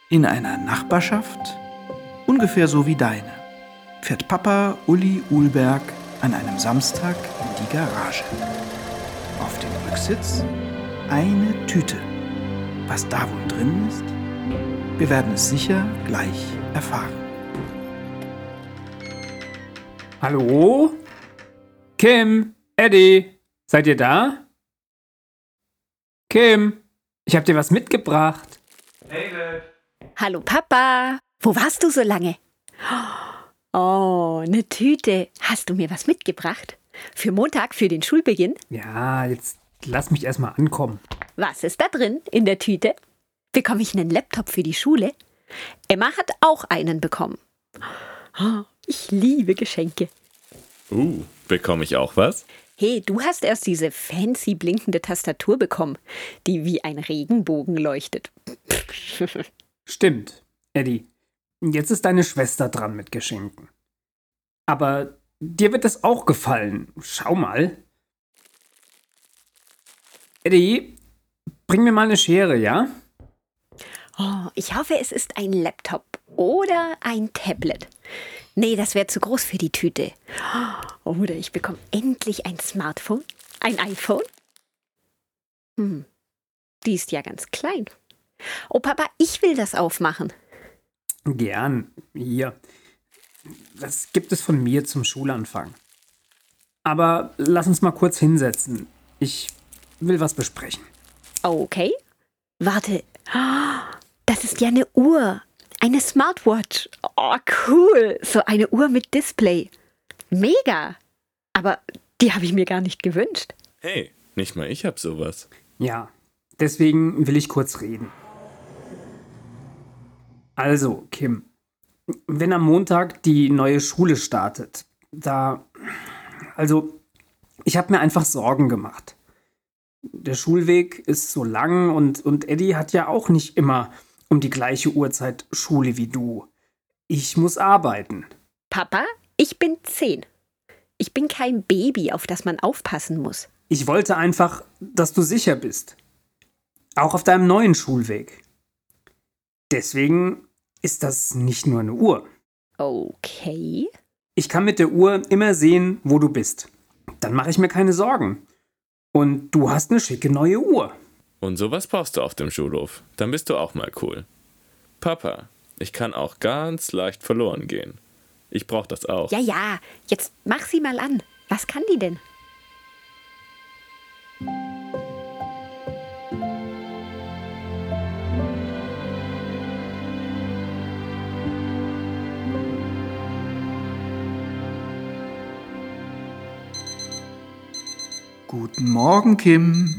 In einer Nachbarschaft, ungefähr so wie deine, fährt Papa Uli Uhlberg an einem Samstag in die Garage. Auf dem Rücksitz eine Tüte. Was da wohl drin ist? Wir werden es sicher gleich erfahren. Hallo? Kim, Eddie, seid ihr da? Kim, ich hab dir was mitgebracht. Hallo Papa, wo warst du so lange? Oh, eine Tüte. Hast du mir was mitgebracht? Für Montag, für den Schulbeginn? Ja, jetzt lass mich erstmal ankommen. Was ist da drin in der Tüte? Bekomme ich einen Laptop für die Schule? Emma hat auch einen bekommen. Oh, ich liebe Geschenke. Bekomme ich auch was? Hey, du hast erst diese fancy blinkende Tastatur bekommen, die wie ein Regenbogen leuchtet. Stimmt, Eddie. Jetzt ist deine Schwester dran mit Geschenken. Aber dir wird es auch gefallen. Schau mal. Eddie, bring mir mal eine Schere, ja? Oh, ich hoffe, es ist ein Laptop oder ein Tablet. Nee, das wäre zu groß für die Tüte. Oder ich bekomme endlich ein Smartphone, ein iPhone. Die ist ja ganz klein. Oh Papa, ich will das aufmachen. Gern. Hier. Das gibt es von mir zum Schulanfang. Aber lass uns mal kurz hinsetzen. Ich will was besprechen. Okay. Warte. Das ist ja eine Uhr. Eine Smartwatch. Oh, cool. So eine Uhr mit Display. Mega. Aber die habe ich mir gar nicht gewünscht. Hey, nicht mal ich hab sowas. Ja, deswegen will ich kurz reden. Also, Kim, wenn am Montag die neue Schule startet, ich habe mir einfach Sorgen gemacht. Der Schulweg ist so lang und Eddie hat ja auch nicht immer um die gleiche Uhrzeit Schule wie du. Ich muss arbeiten. Papa, ich bin 10. Ich bin kein Baby, auf das man aufpassen muss. Ich wollte einfach, dass du sicher bist. Auch auf deinem neuen Schulweg. Deswegen ist das nicht nur eine Uhr. Okay. Ich kann mit der Uhr immer sehen, wo du bist. Dann mache ich mir keine Sorgen. Und du hast eine schicke neue Uhr. Und sowas brauchst du auf dem Schulhof. Dann bist du auch mal cool. Papa, ich kann auch ganz leicht verloren gehen. Ich brauch das auch. Ja, jetzt mach sie mal an. Was kann die denn? Guten Morgen, Kim.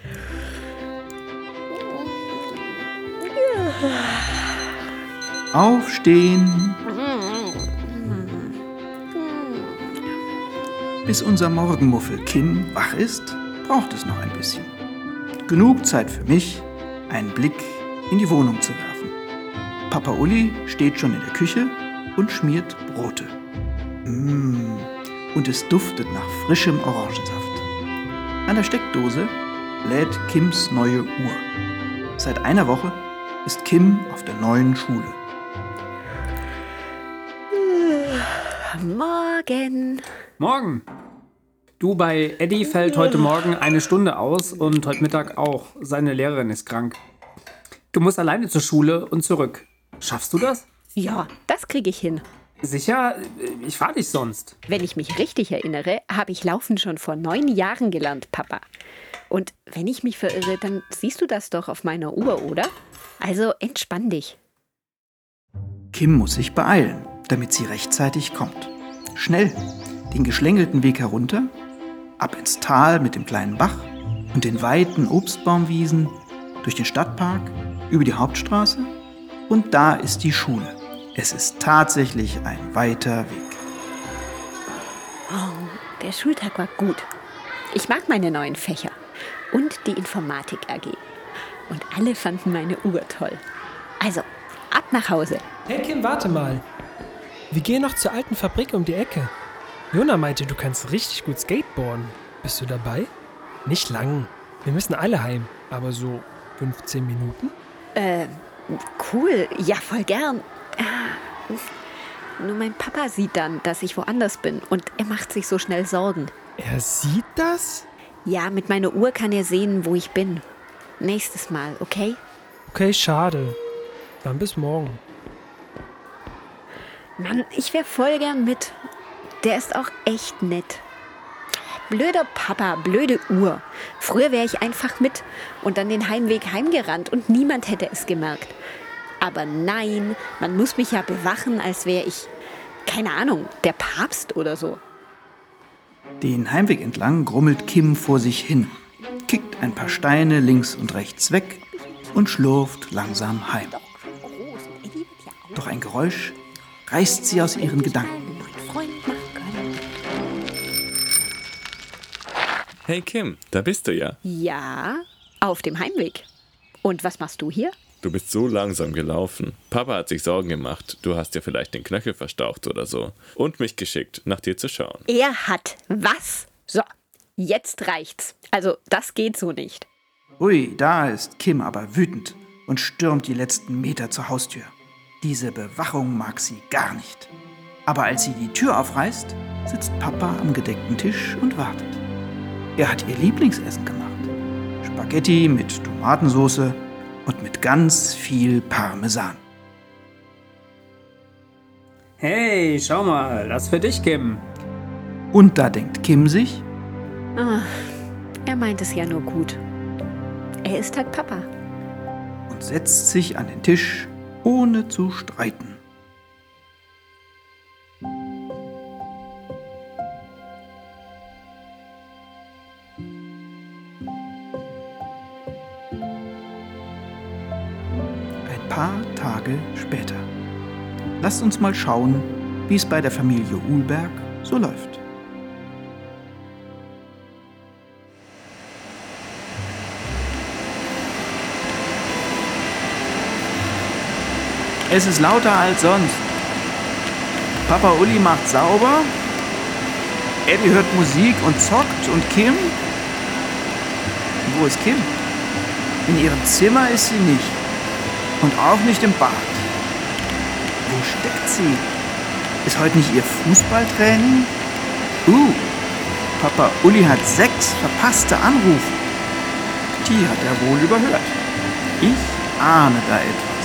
Aufstehen. Bis unser Morgenmuffel Kim wach ist, braucht es noch ein bisschen. Genug Zeit für mich, einen Blick in die Wohnung zu werfen. Papa Uli steht schon in der Küche und schmiert Brote. Und es duftet nach frischem Orangensaft. An der Steckdose lädt Kims neue Uhr. Seit einer Woche ist Kim auf der neuen Schule. Morgen. Morgen. Du, bei Eddie fällt heute Morgen eine Stunde aus und heute Mittag auch. Seine Lehrerin ist krank. Du musst alleine zur Schule und zurück. Schaffst du das? Ja, das kriege ich hin. Sicher? Ich fahr dich sonst. Wenn ich mich richtig erinnere, habe ich Laufen schon vor 9 Jahren gelernt, Papa. Und wenn ich mich verirre, dann siehst du das doch auf meiner Uhr, oder? Also entspann dich. Kim muss sich beeilen, damit sie rechtzeitig kommt. Schnell den geschlängelten Weg herunter, ab ins Tal mit dem kleinen Bach und den weiten Obstbaumwiesen, durch den Stadtpark, über die Hauptstraße und da ist die Schule. Es ist tatsächlich ein weiter Weg. Oh, der Schultag war gut. Ich mag meine neuen Fächer und die Informatik AG. Und alle fanden meine Uhr toll. Also, ab nach Hause. Hey Kim, warte mal. Wir gehen noch zur alten Fabrik um die Ecke. Jona meinte, du kannst richtig gut skateboarden. Bist du dabei? Nicht lang. Wir müssen alle heim, aber so 15 Minuten? Cool, ja, voll gern. Nur mein Papa sieht dann, dass ich woanders bin und er macht sich so schnell Sorgen. Er sieht das? Ja, mit meiner Uhr kann er sehen, wo ich bin. Nächstes Mal, okay? Okay, schade. Dann bis morgen. Mann, ich wär voll gern mit. Der ist auch echt nett. Blöder Papa, blöde Uhr. Früher wäre ich einfach mit und dann den Heimweg heimgerannt und niemand hätte es gemerkt. Aber nein, man muss mich ja bewachen, als wäre ich, keine Ahnung, der Papst oder so. Den Heimweg entlang grummelt Kim vor sich hin, kickt ein paar Steine links und rechts weg und schlurft langsam heim. Doch ein Geräusch reißt sie aus ihren Gedanken. Hey Kim, da bist du ja. Ja, auf dem Heimweg. Und was machst du hier? Du bist so langsam gelaufen. Papa hat sich Sorgen gemacht. Du hast dir vielleicht den Knöchel verstaucht oder so. Und mich geschickt, nach dir zu schauen. Er hat was? So, jetzt reicht's. Also, das geht so nicht. Ui, da ist Kim aber wütend und stürmt die letzten Meter zur Haustür. Diese Bewachung mag sie gar nicht. Aber als sie die Tür aufreißt, sitzt Papa am gedeckten Tisch und wartet. Er hat ihr Lieblingsessen gemacht. Spaghetti mit Tomatensauce und mit ganz viel Parmesan. Hey, schau mal, das für dich, Kim. Und da denkt Kim sich, Er meint es ja nur gut. Er ist halt Papa. und setzt sich an den Tisch, ohne zu streiten. Ein paar Tage später. Lasst uns mal schauen, wie es bei der Familie Uhlberg so läuft. Es ist lauter als sonst. Papa Uli macht sauber, Eddie hört Musik und zockt und Kim? Wo ist Kim? In ihrem Zimmer ist sie nicht. Und auch nicht im Bad. Wo steckt sie? Ist heute nicht ihr Fußballtraining? Papa Uli hat 6 verpasste Anrufe. Die hat er wohl überhört. Ich ahne da etwas.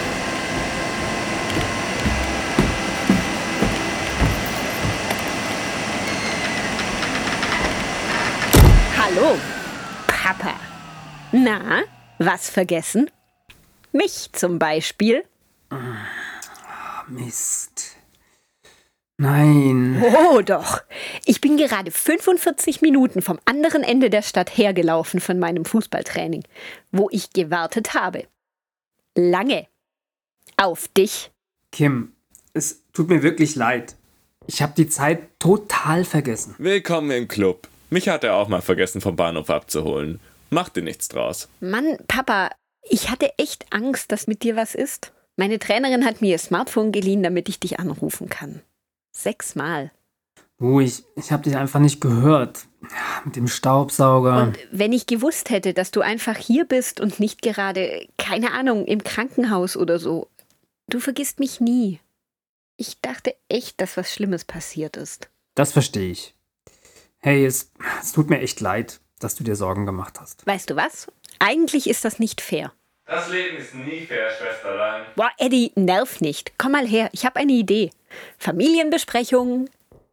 Hallo, Papa. Na, was vergessen? Mich zum Beispiel. Mist. Nein. Oh doch. Ich bin gerade 45 Minuten vom anderen Ende der Stadt hergelaufen von meinem Fußballtraining, wo ich gewartet habe. Lange. Auf dich. Kim, es tut mir wirklich leid. Ich habe die Zeit total vergessen. Willkommen im Club. Mich hat er auch mal vergessen, vom Bahnhof abzuholen. Mach dir nichts draus. Mann, Papa, ich hatte echt Angst, dass mit dir was ist. Meine Trainerin hat mir ihr Smartphone geliehen, damit ich dich anrufen kann. 6-mal. Ich habe dich einfach nicht gehört. Mit dem Staubsauger. Und wenn ich gewusst hätte, dass du einfach hier bist und nicht gerade, keine Ahnung, im Krankenhaus oder so. Du vergisst mich nie. Ich dachte echt, dass was Schlimmes passiert ist. Das verstehe ich. Hey, es tut mir echt leid, dass du dir Sorgen gemacht hast. Weißt du was? Eigentlich ist das nicht fair. Das Leben ist nie fair, Schwesterlein. Boah, Eddie, nerv nicht. Komm mal her, ich habe eine Idee. Familienbesprechung.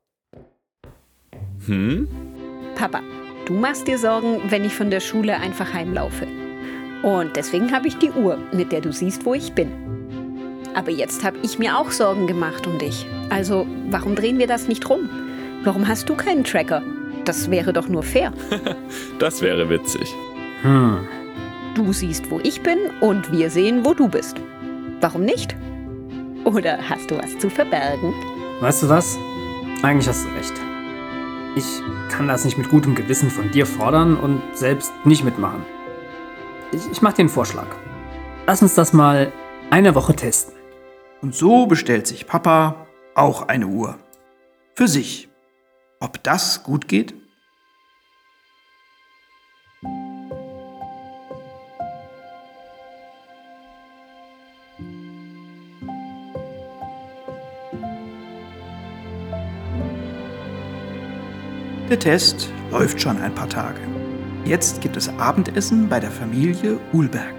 Papa, du machst dir Sorgen, wenn ich von der Schule einfach heimlaufe. Und deswegen habe ich die Uhr, mit der du siehst, wo ich bin. Aber jetzt habe ich mir auch Sorgen gemacht um dich. Also, warum drehen wir das nicht rum? Warum hast du keinen Tracker? Das wäre doch nur fair. Das wäre witzig. Du siehst, wo ich bin und wir sehen, wo du bist. Warum nicht? Oder hast du was zu verbergen? Weißt du was? Eigentlich hast du recht. Ich kann das nicht mit gutem Gewissen von dir fordern und selbst nicht mitmachen. Ich mache dir einen Vorschlag. Lass uns das mal eine Woche testen. Und so bestellt sich Papa auch eine Uhr. Für sich. Ob das gut geht? Der Test läuft schon ein paar Tage. Jetzt gibt es Abendessen bei der Familie Uhlberg.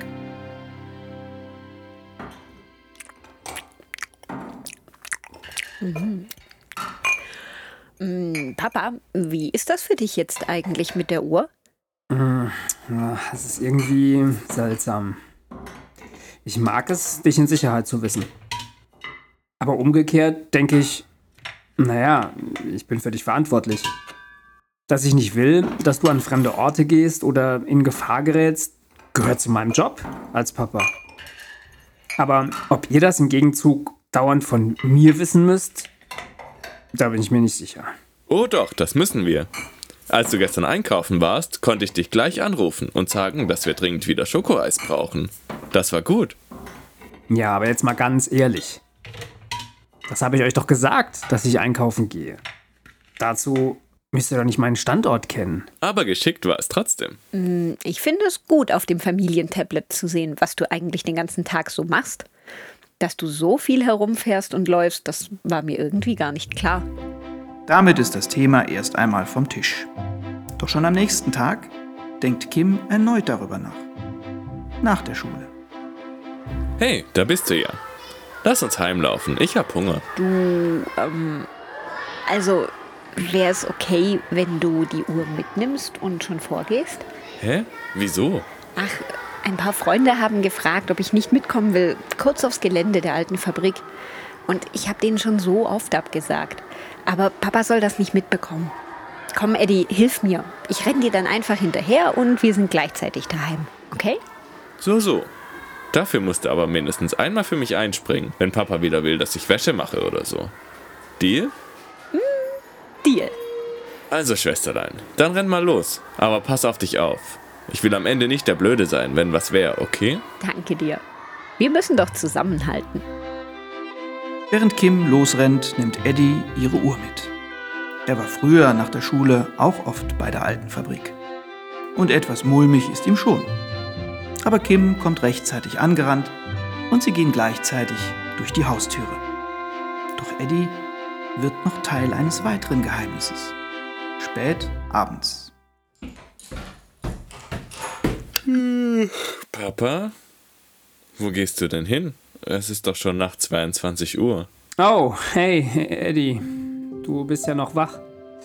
Papa, wie ist das für dich jetzt eigentlich mit der Uhr? Es ist irgendwie seltsam. Ich mag es, dich in Sicherheit zu wissen. Aber umgekehrt denke ich, naja, ich bin für dich verantwortlich. Dass ich nicht will, dass du an fremde Orte gehst oder in Gefahr gerätst, gehört zu meinem Job als Papa. Aber ob ihr das im Gegenzug dauernd von mir wissen müsst, da bin ich mir nicht sicher. Oh doch, das müssen wir. Als du gestern einkaufen warst, konnte ich dich gleich anrufen und sagen, dass wir dringend wieder Schokoeis brauchen. Das war gut. Ja, aber jetzt mal ganz ehrlich. Das habe ich euch doch gesagt, dass ich einkaufen gehe. Dazu müsst ihr doch nicht meinen Standort kennen. Aber geschickt war es trotzdem. Ich finde es gut, auf dem Familientablet zu sehen, was du eigentlich den ganzen Tag so machst. Dass du so viel herumfährst und läufst, das war mir irgendwie gar nicht klar. Damit ist das Thema erst einmal vom Tisch. Doch schon am nächsten Tag denkt Kim erneut darüber nach. Nach der Schule. Hey, da bist du ja. Lass uns heimlaufen, ich hab Hunger. Also, wäre es okay, wenn du die Uhr mitnimmst und schon vorgehst? Hä? Wieso? Ach, ein paar Freunde haben gefragt, ob ich nicht mitkommen will, kurz aufs Gelände der alten Fabrik. Und ich habe denen schon so oft abgesagt. Aber Papa soll das nicht mitbekommen. Komm, Eddie, hilf mir. Ich renn dir dann einfach hinterher und wir sind gleichzeitig daheim. Okay? So. Dafür musst du aber mindestens einmal für mich einspringen, wenn Papa wieder will, dass ich Wäsche mache oder so. Deal? Deal. Also, Schwesterlein, dann renn mal los. Aber pass auf dich auf. Ich will am Ende nicht der Blöde sein, wenn was wäre, okay? Danke dir. Wir müssen doch zusammenhalten. Während Kim losrennt, nimmt Eddie ihre Uhr mit. Er war früher nach der Schule auch oft bei der alten Fabrik. Und etwas mulmig ist ihm schon. Aber Kim kommt rechtzeitig angerannt und sie gehen gleichzeitig durch die Haustüre. Doch Eddie wird noch Teil eines weiteren Geheimnisses. Spät abends. Papa? Wo gehst du denn hin? Es ist doch schon nach 22 Uhr. Oh, hey, Eddie. Du bist ja noch wach.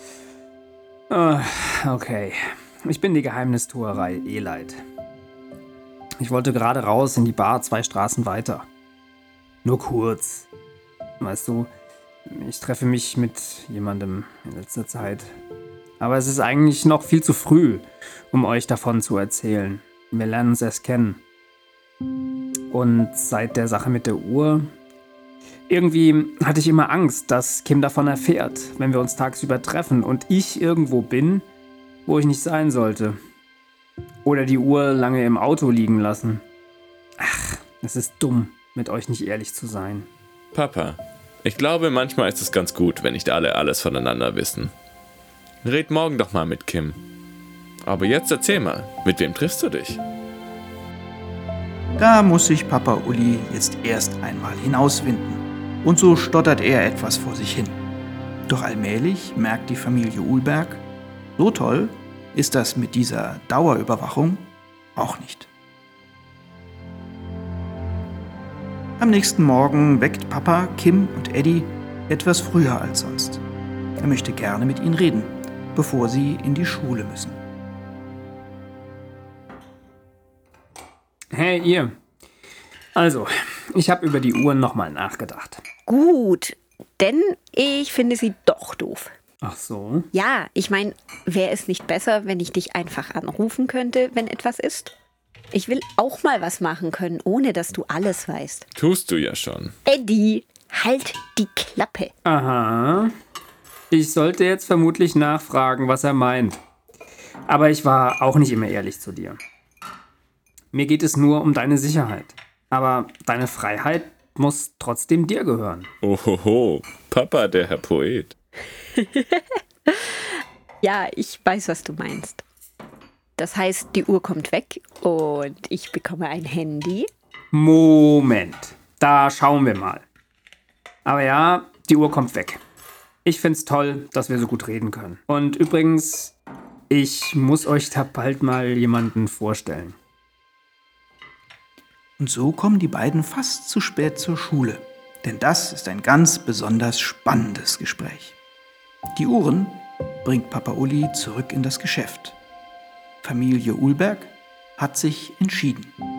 Okay. Ich bin die Geheimnistuerei leid. Ich wollte gerade raus in die Bar 2 Straßen weiter. Nur kurz. Weißt du, ich treffe mich mit jemandem in letzter Zeit. Aber es ist eigentlich noch viel zu früh, um euch davon zu erzählen. Wir lernen uns erst kennen. Und seit der Sache mit der Uhr, irgendwie hatte ich immer Angst, dass Kim davon erfährt, wenn wir uns tagsüber treffen und ich irgendwo bin, wo ich nicht sein sollte. Oder die Uhr lange im Auto liegen lassen. Ach, es ist dumm, mit euch nicht ehrlich zu sein. Papa, ich glaube, manchmal ist es ganz gut, wenn nicht alle alles voneinander wissen. Red morgen doch mal mit Kim. Aber jetzt erzähl mal, mit wem triffst du dich? Da muss sich Papa Uli jetzt erst einmal hinauswinden. Und so stottert er etwas vor sich hin. Doch allmählich merkt die Familie Uhlberg, so toll ist das mit dieser Dauerüberwachung auch nicht. Am nächsten Morgen weckt Papa Kim und Eddie etwas früher als sonst. Er möchte gerne mit ihnen reden, bevor sie in die Schule müssen. Hey, ihr. Also, ich habe über die Uhren nochmal nachgedacht. Gut, denn ich finde sie doch doof. Ach so? Ja, ich meine, wäre es nicht besser, wenn ich dich einfach anrufen könnte, wenn etwas ist? Ich will auch mal was machen können, ohne dass du alles weißt. Tust du ja schon. Eddie, halt die Klappe. Aha. Ich sollte jetzt vermutlich nachfragen, was er meint. Aber ich war auch nicht immer ehrlich zu dir. Mir geht es nur um deine Sicherheit. Aber deine Freiheit muss trotzdem dir gehören. Ohoho, Papa, der Herr Poet. Ja, ich weiß, was du meinst. Das heißt, die Uhr kommt weg und ich bekomme ein Handy. Moment, da schauen wir mal. Aber ja, die Uhr kommt weg. Ich find's toll, dass wir so gut reden können. Und übrigens, ich muss euch da bald mal jemanden vorstellen. Und so kommen die beiden fast zu spät zur Schule. Denn das ist ein ganz besonders spannendes Gespräch. Die Uhren bringt Papa Uli zurück in das Geschäft. Familie Uhlberg hat sich entschieden.